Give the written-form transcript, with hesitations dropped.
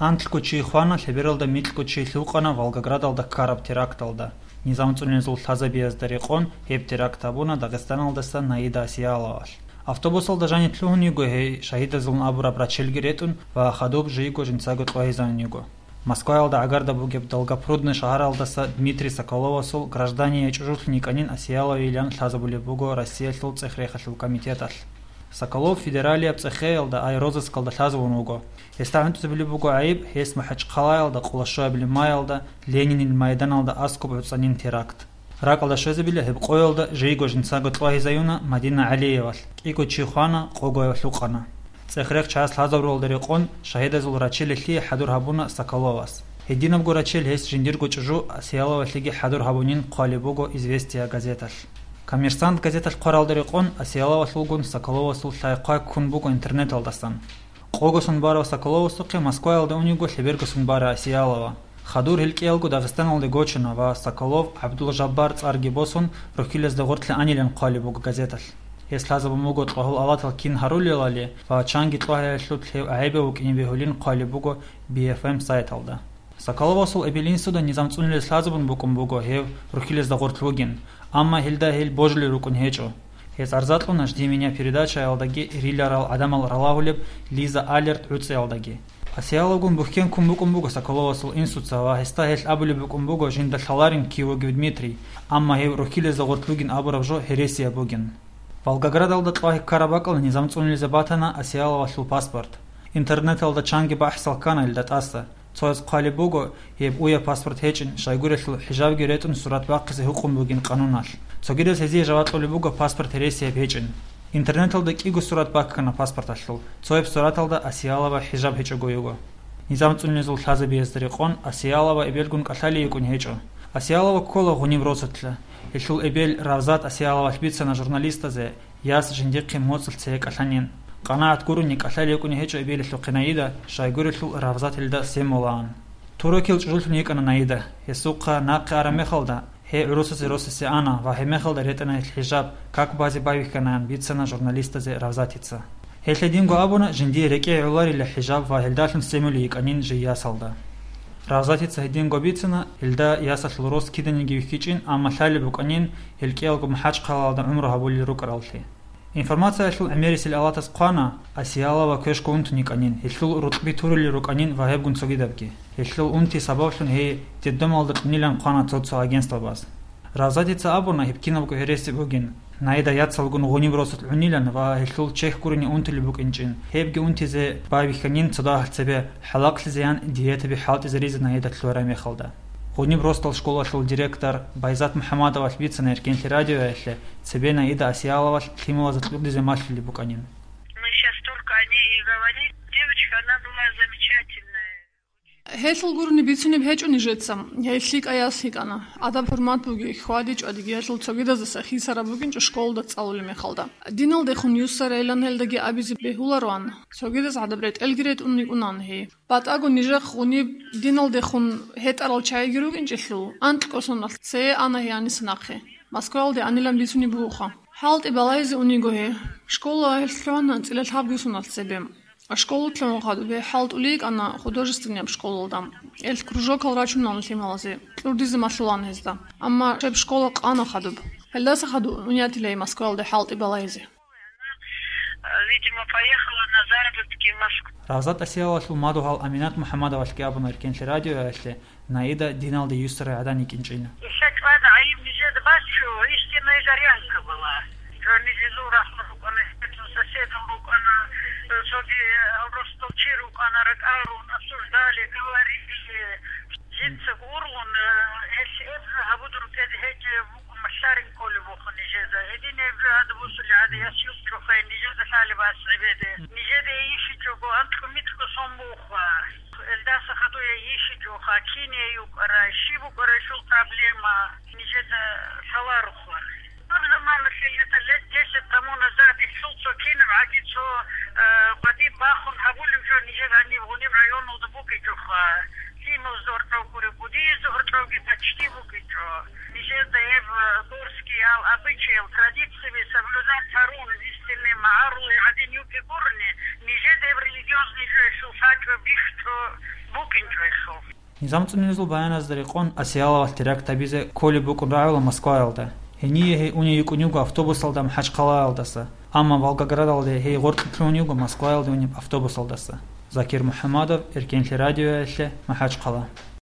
Антлкучи Хвана Либералда Митлкучи Луқана Волгоградалда Караб теракталда. Низамцунезул Тазабияздариқон Хеб терактабуна Дагестаналдаса Наида Асиялавал. Автобусалда Жанит Луниго Шахидазул Абура Брачельгиретун Ва Хадуб Жиго Жинцагут Вайзаниго. Москвалда Агарда Бугеб Долгопрудный Шагаралдаса Дмитрий Соколовасул граждане Чужухниканин Асиялов Ильян Тлазабулебуго Россия Тлу Цехрехашлу комитетал. Соколов федералия Пцехеялда Айрозыскалда Тлазавунуго. Естахнту Забулебуго Аиб Хес Махачқалаялда Кулашуа Блимаялда Ленин Майданалда Аскуб Уцанин теракт. Ракалда Шозабиля Хеб Қоялда Жиго Жинцагут Вайзаюна Мадина Алиевал. Ико Чихуана Қогоя Луқана. Цехрех час Лазавролдериқон Шахидазул Рачелихи Хадур Хабуна Соколовас. Единов Гурачель Хес Жиндиргу Чужу Асиялова Лиги Хадур Хабунин Қуалибуго Известия газетал. Коммерсант газетал Қоралдериқон Асиялова Лугун Соколова Султайқа Кунбуго интернет алдасан. Қогосын бара Соколова Суқи Москва алда униго Либергусын бара Асиялова. Хадур Хилкиелгу Дагестан алды Гочина ва Соколов Абдул Жаббар Царгибосон Рухилез Дагортли Анилен Қуалибуго газетал. Ислазабу могут қағыл алатал кин харулилали ва чанги тлахя шлут хев айбеу кинибехулин қалибуго BFM сайт алда. Соколова сул эбелинсуда низамцунили слазабун букум буго хев рухилез да гортлугин. Амма хилда хил божли рукун хечо. Хез арзатлуна жди меня передача алдаги рилярал адамал ралахулеб Лиза Алерт уци алдаги. Асиялогун бухкен кумбукум буго Соколова сул инсуца ва хеста хел абули букум буго жинда халарин киоги Дмитрий. Амма хев рухилез да гортлугин абуравжо хересия бугин. Волгоградалда Тлахи Карабакал низамцунили забатана Асиялова шлу паспорт. Интернеталда Чанги Бахсалкана илдат аса. Цояз Қалибуго еб уя паспорт хечин шайгурел хижав гиретун сурат баққизи хукум бугин қанунал. Цогидес хези жаватлули буго паспорт хересия хечин. Интернеталда кигу сурат баққана паспорт ашлу. Цоеб сураталда Асиялова хижав хечугуюго. Низамцунили зул Тлазабияздариқон Асиялова эбелгун калали юкун хечо. Асиялова кола гуним росатла. Ишул эбел Равзат Асиялова хбица на журналиста зе яс жиндиқи моцл цеек аланин. Канаат гуруни калали юкуни хечо эбел шлу қинаида шайгурил Равзат илда семолаан. Турокил жулфник ана наида. Есуqa нақи арамехалда хе уросаси ана ва хемехалда ретана хижаб как бази бавихканан бица на журналиста зе Равзатица. Хелединго абуна жинди реке улари ля хижаб ва хелдашн семули иканин жи ясалда. Равзатица Хединго бицана илда ясал рос киданиги вихичин амма хали буканин хелкиалгу махачқалалда умра хабули рукаралхи. Информация шлу Америсил алатас қана Асиялова көшко унтуниканин хешлу рутби турили руканин ва хебгун цогидабки. Хешлу унти сабавшлун хе теддомалда нилан қана цоцо агентство баз. Равзатица абуна хепкинавгу хереси бугин. Наида ятсалгун гунибросут унилан ва хешлул чех курини унтили букинчин. Хебги унтизе бавиханин цодахл цебе халаклизян диетаби халтизе ризе наида тлуарами халда. Гунибростал школа шул директор Байзат Мухаммадова хбица на Иркенти радио эшле цебе наида Асиялова химова затлудизе машлили буканин. Мы сейчас только о ней и говорим. Девочка, она была замечательная. Хесл гурни бицуни хечуни жетсам. Хешлик аясикана. Ада формат буги хвадич ади хесл цогида за сахисара бугин школда цалули мехалда. Динал де хунюсар элан хелдаги абизи бехуларван. Цогида задабрет элгирет унни унан хе. Батагу нижах уни динал де хун хетарал чайгиругин чешлу. Анткосонал це ана янис нахе. Москвал де анилам бицуни буха. Халт ибалайзи уни гохе. Школа хелслана цилал хабгисунал цебем. Школу тлумахаду бе халт улик ана художественная школа дам. Эл кружок алрачун нан лималази. Тлурдизе машлан хезда. Амма шеб школа қана хадуб. Хелдаса хаду унятилей Москвал де халт ибалайзи. Видимо, поехала на заработки в Москву. Равзат Асиялова шлу мадухал Аминат Мухаммадова шкиабуна Иркенти радио эшле наида динал де юсра адани кинчина. Ишак вада аим ниже дбачу, истинная жарянка была. Журнализу рахму она соседом она соги Ростовчиру она ракарун обсуждали, говорили. Жинцы урлун, если это габудру кеди хеки машарин коли вуху нижеда. Един евре ада бусули ада ясюк чухай нижеда хали бас цибеде. Нижеда иши чуху антку митку сомбухва. Эльдаса хаду я иши чуха, кине юкара, шибу корешул проблема. Нижеда саларухва. Замана это лет 10 тому назад и шулцо кинем агицо води бахун хабулим жо нижеда они в району дбуки чуха. Симов зортов курикуди, зортовги почти вукичо. Ниже даев дорский обычаи, традиции соблюдать харун, истинные маарулы, один юки бурни. Ниже даев религиозный жешл, фачо бишто букинчо ешл. Низамцунизл баяназдыр иқон асиалавал терактабизе коли букунраавла Москваалда. Хение уни юкунюга автобус алдам Хачқала алдаса. Амма Волгоград алде хей гортлунюга Москва алде уни автобус алдаса. Закир Мухаммадов, Иркенли радио элле, Махачқала.